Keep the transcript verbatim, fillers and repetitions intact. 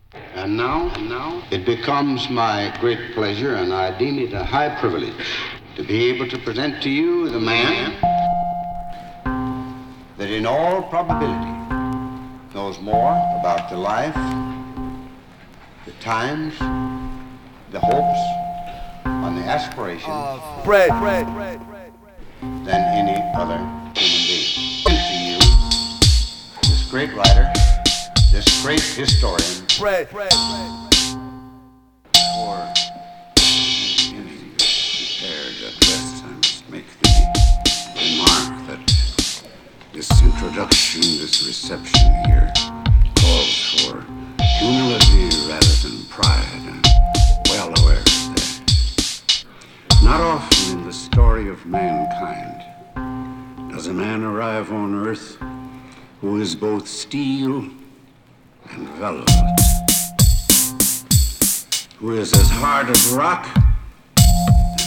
And now, and now, it becomes my great pleasure, and I deem it a high privilege, to be able to present to you the man that in all probability knows more about the life, the times, the hopes, and the aspirations uh, bread, bread, bread, bread, than any other human being. And to you, this great writer, this great historian, bread, bread, bread. For beginning prepared at best, I must make the remark that this introduction, this reception here, calls for humility rather than pride, and well aware of that. Not often in the story of mankind does a man arrive on earth who is both steel and velvet, who is as hard as rock